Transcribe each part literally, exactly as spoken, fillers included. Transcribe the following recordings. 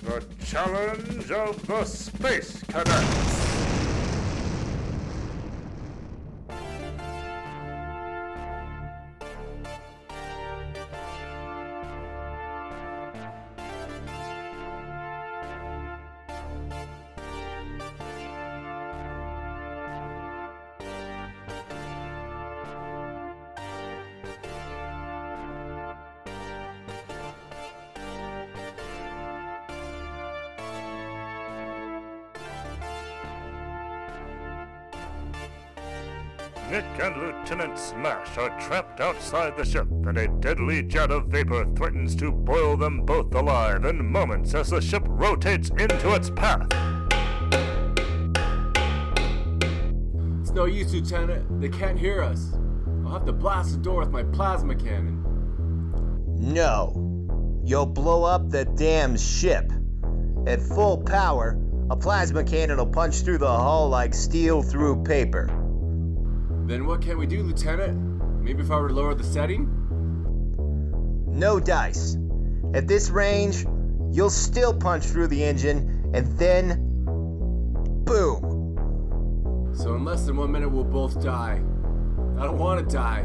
the challenge of the Space Cadets. Nick and Lieutenant Smash are trapped outside the ship, and a deadly jet of vapor threatens to boil them both alive in moments as the ship rotates into its path. It's no use, Lieutenant. They can't hear us. I'll have to blast the door with my plasma cannon. No. You'll blow up the damn ship. At full power, a plasma cannon will punch through the hull like steel through paper. Then what can we do, Lieutenant? Maybe if I were to lower the setting? No dice. At this range, you'll still punch through the engine, and then... boom! So in less than one minute we'll both die. I don't want to die.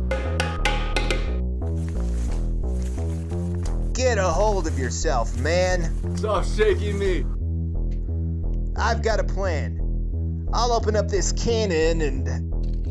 Get a hold of yourself, man. Stop shaking me. I've got a plan. I'll open up this cannon and...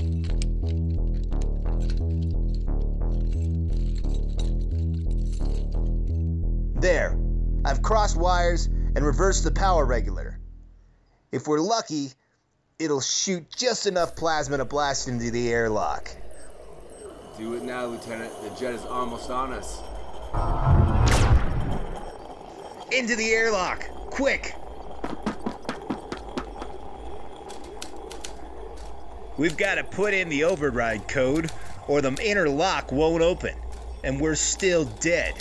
There, I've crossed wires and reversed the power regulator. If we're lucky, it'll shoot just enough plasma to blast into the airlock. Do it now, Lieutenant. The jet is almost on us. Into the airlock, quick! We've got to put in the override code, or the inner lock won't open, and we're still dead.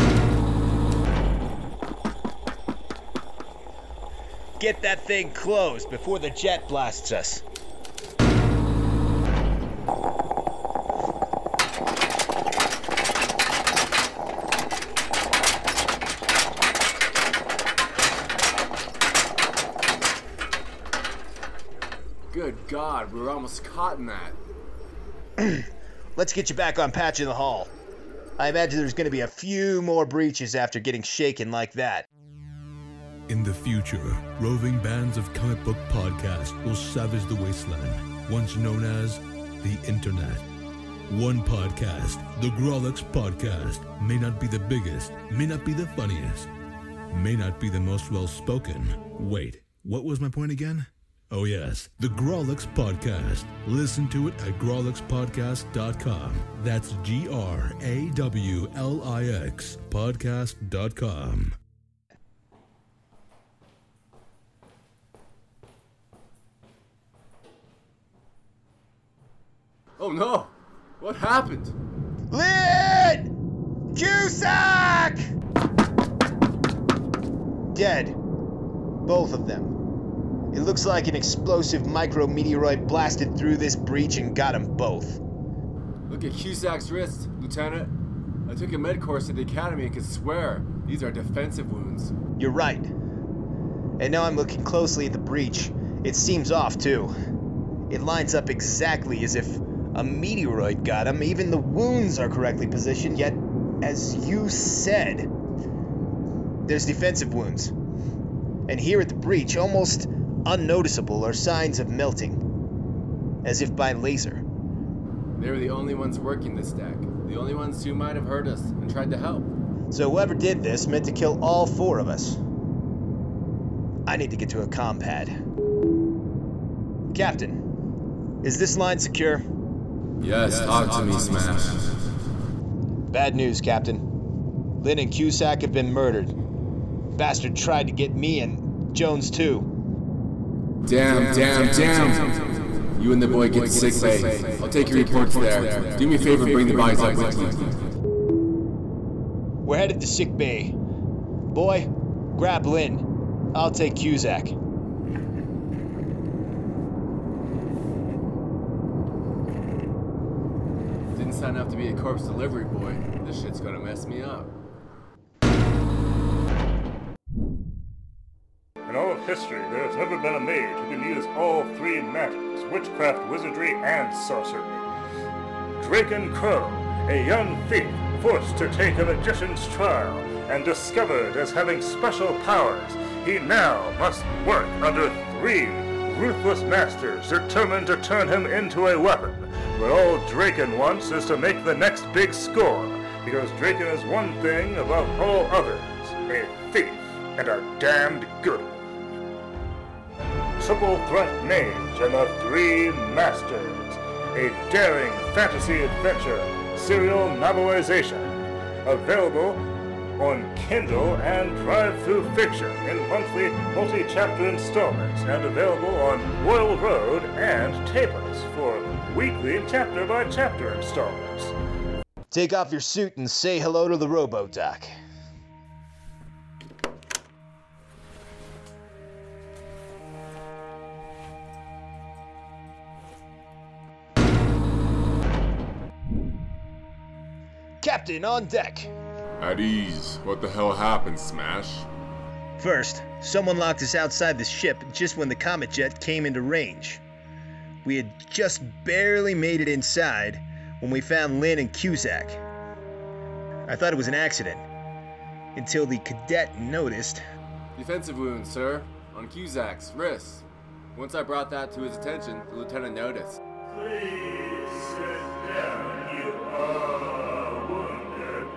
Get that thing closed before the jet blasts us. Good God, we were almost caught in that. Let's get you back on patch in the hall. I imagine there's going to be a few more breaches after getting shaken like that. In the future, roving bands of comic book podcasts will savage the wasteland, once known as the Internet. One podcast, the Grawlix Podcast, may not be the biggest, may not be the funniest, may not be the most well-spoken. Wait, what was my point again? Oh yes, the Grawlix Podcast. Listen to it at grawlix podcast dot com. That's G R A W L I X podcast dot com. Oh no! What happened? Lynn! Cusack! Dead. Both of them. It looks like an explosive micrometeoroid blasted through this breach and got them both. Look at Cusack's wrist, Lieutenant. I took a med course at the academy and could swear these are defensive wounds. You're right. And now I'm looking closely at the breach. It seems off, too. It lines up exactly as if a meteoroid got him. Even the wounds are correctly positioned, yet, as you said, there's defensive wounds. And here at the breach, almost unnoticeable, are signs of melting, as if by laser. They were the only ones working this deck, the only ones who might have heard us and tried to help. So whoever did this meant to kill all four of us. I need to get to a comm pad. Captain, is this line secure? Yes, talk to me, Smash. Bad news, Captain. Lynn and Cusack have been murdered. Bastard tried to get me and Jones too. Damn, damn, damn. You and the boy get to sick bay. I'll take your reports there. Do me a favor and bring the bodies up with you. We're headed to sick bay. Boy, grab Lynn. I'll take Cusack. Didn't sign up to be a corpse delivery boy. This shit's gonna mess me up. history, there has never been a mage who can use all three magics, witchcraft, wizardry, and sorcery. Draken Crow, a young thief forced to take a magician's trial and discovered as having special powers, he now must work under three ruthless masters determined to turn him into a weapon. But all Draken wants is to make the next big score, because Draken is one thing above all others, a thief, and a damned good one. Triple Threat Mage and the Three Masters, a daring fantasy adventure serial novelization, available on Kindle and Drive-Thru Fiction in monthly multi-chapter installments, and available on Royal Road and Tapas for weekly chapter-by-chapter installments. Take off your suit and say hello to the Robo-Doc. Captain on deck! At ease. What the hell happened, Smash? First, someone locked us outside the ship just when the Comet Jet came into range. We had just barely made it inside when we found Lynn and Cusack. I thought it was an accident, until the cadet noticed. Defensive wounds, sir, on Cusack's wrist. Once I brought that to his attention, the lieutenant noticed. Please sit down, you are wounded.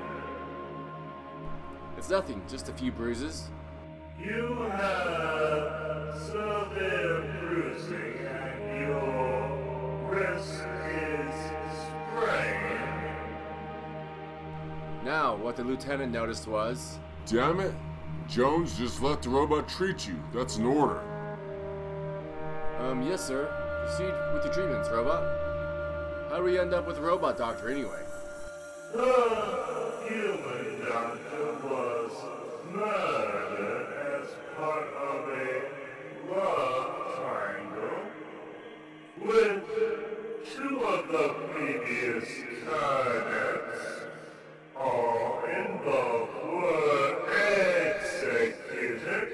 It's nothing, just a few bruises. You have severe bruising and your wrist is sprained. Now, what the lieutenant noticed was... Damn it! Jones, just let the robot treat you. That's an order. Um, yes, sir. Proceed with your treatments, robot. How do we end up with a robot doctor, anyway? The human doctor was murdered as part of a love triangle with two of the previous cadets. All involved were executed.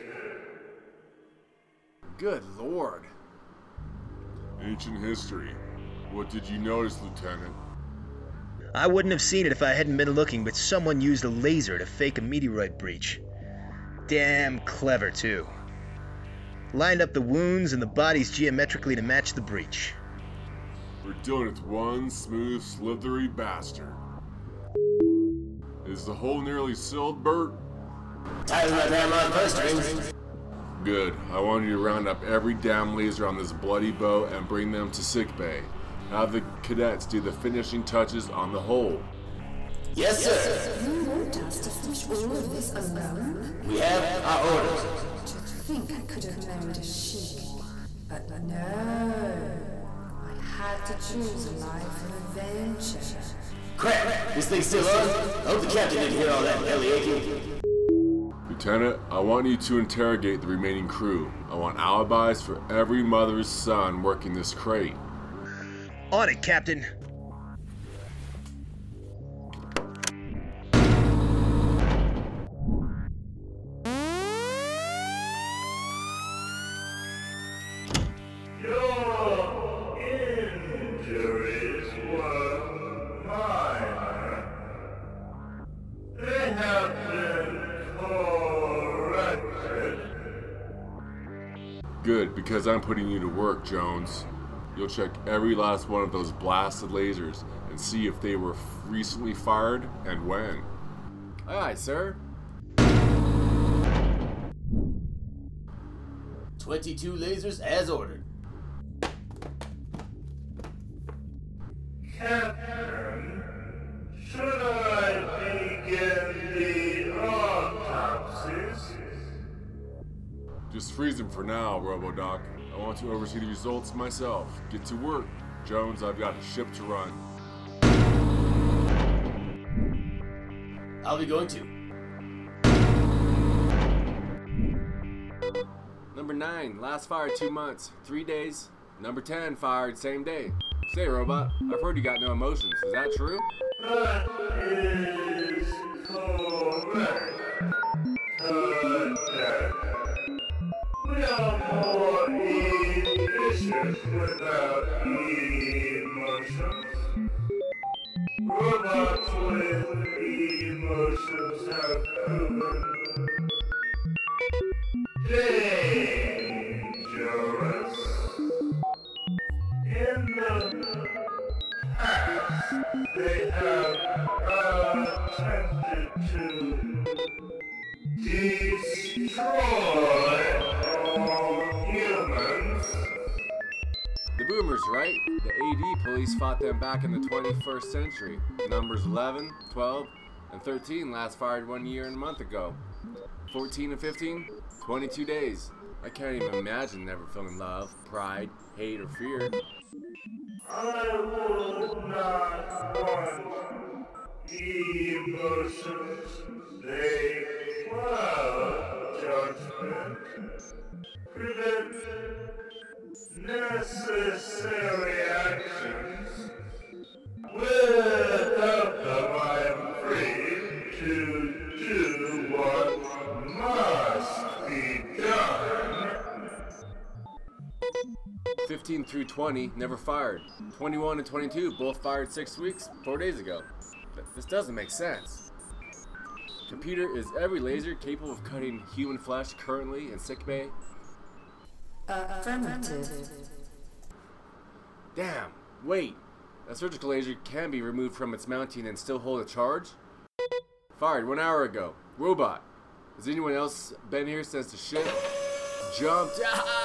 Good lord. Ancient history. What did you notice, Lieutenant? I wouldn't have seen it if I hadn't been looking, but someone used a laser to fake a meteorite breach. Damn clever, too. Lined up the wounds and the bodies geometrically to match the breach. We're dealing with one smooth, slithery bastard. Is the hole nearly sealed, Bert? Tighten my damn on purse strings. Good. I want you to round up every damn laser on this bloody boat and bring them to sickbay. Have the cadets do the finishing touches on the hole. Yes, sir. You want us to finish all of this alone? We have our orders. To think I could have married a sheik. But no. I had to choose a life of adventure. Crap! This thing's still on? I hope the captain didn't hear all that belly aching. Lieutenant, I want you to interrogate the remaining crew. I want alibis for every mother's son working this crate. On it, Captain. Your injuries were minor. They have been corrected. Good, because I'm putting you to work, Jones. You'll check every last one of those blasted lasers and see if they were recently fired and when. Aye, aye, sir. Twenty-two lasers as ordered. Captain, should I begin the autopsies? Just freeze them for now, RoboDoc. I want to oversee the results myself. Get to work. Jones, I've got a ship to run. I'll be going to. Number nine, last fired two months, three days. Number ten, fired same day. Say, robot, I've heard you got no emotions. Is that true? That is correct. Cadet. We ship without emotions. Robots with emotions have proven dangerous. In the past, they have attempted to destroy all humans. The boomers, right? The A D police fought them back in the twenty-first century. Numbers eleven, twelve, and thirteen last fired one year and a month ago. fourteen and fifteen, twenty-two days. I can't even imagine never feeling love, pride, hate, or fear. I would not want emotions. They cloud judgment, prevent necessary actions. Without them, I am free to do what must be done. fifteen through twenty never fired. twenty-one and twenty-two both fired six weeks, four days ago. This doesn't make sense. Computer, is every laser capable of cutting human flesh currently in sickbay? Affirmative. Damn, wait. A surgical laser can be removed from its mounting and still hold a charge? Fired one hour ago. Robot. Has anyone else been here since the ship jumped?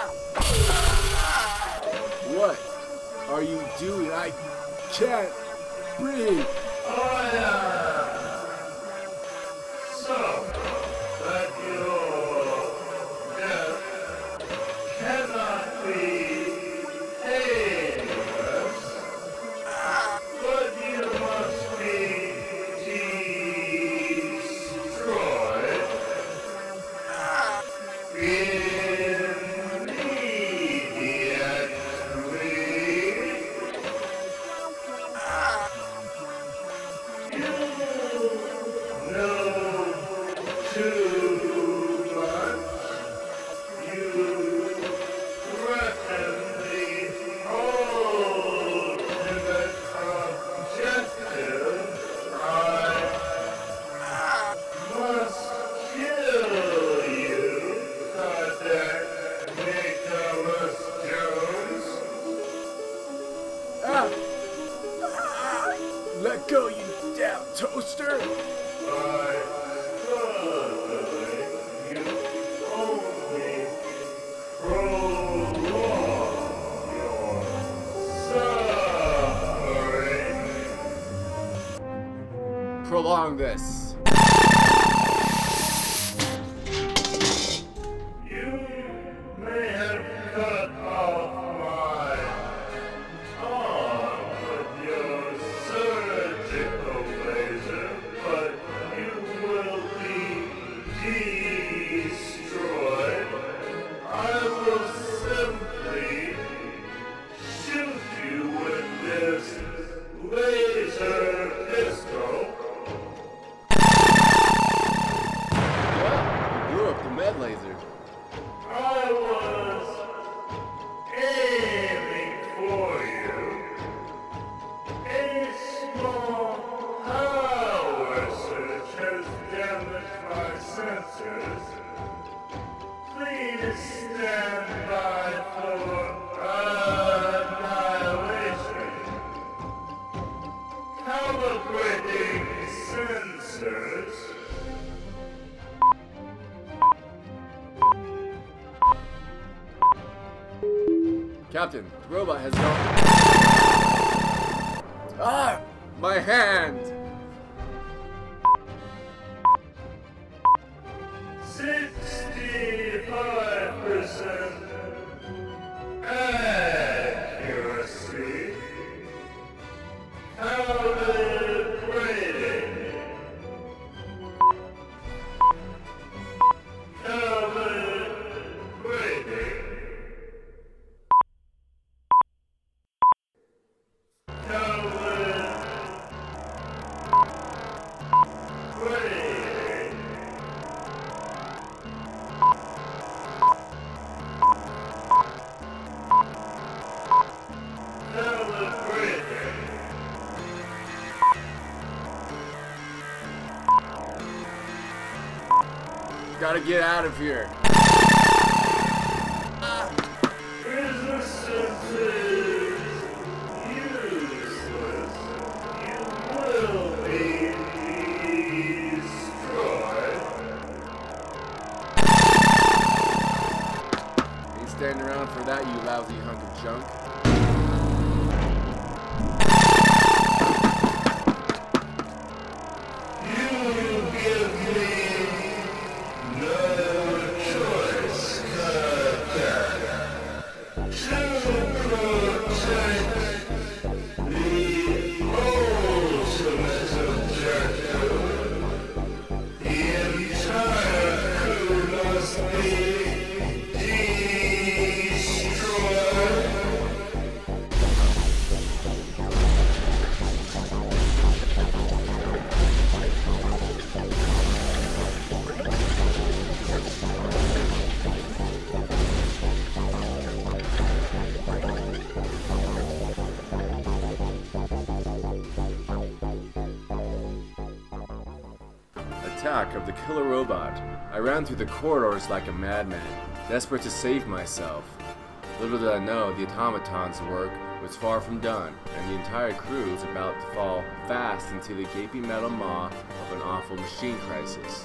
What are you doing? I can't breathe. Oh yeah. So that your death cannot be painless, but you must be destroyed Let go, you damn toaster! by struggling, you only prolong your suffering. Prolong this. You may have cut off my arm with your surgical laser, but you will be destroyed. I will simply shoot you with this laser pistol. Well, you blew up the med laser. I was aiming for you. A small power surge has damaged my sensors. Please stand by for annihilation. Calibrating sensors. Captain, the robot has gone. Ah! My hand! Sixty-five percent accuracy. Calibrating. Gotta get out of here. Resistance useless. You will be destroyed. Ain't standing around for that, you lousy hunk of junk. Attack of the killer robot. I ran through the corridors like a madman, desperate to save myself. Little did I know the automaton's work was far from done, and the entire crew was about to fall fast into the gaping metal maw of an awful machine crisis.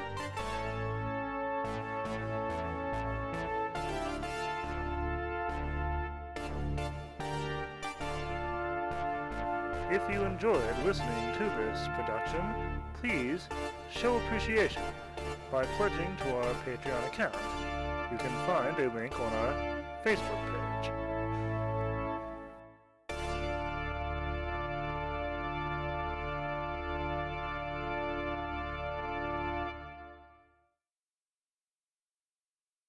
If you enjoyed listening to this production, please show appreciation by pledging to our Patreon account. You can find a link on our Facebook page.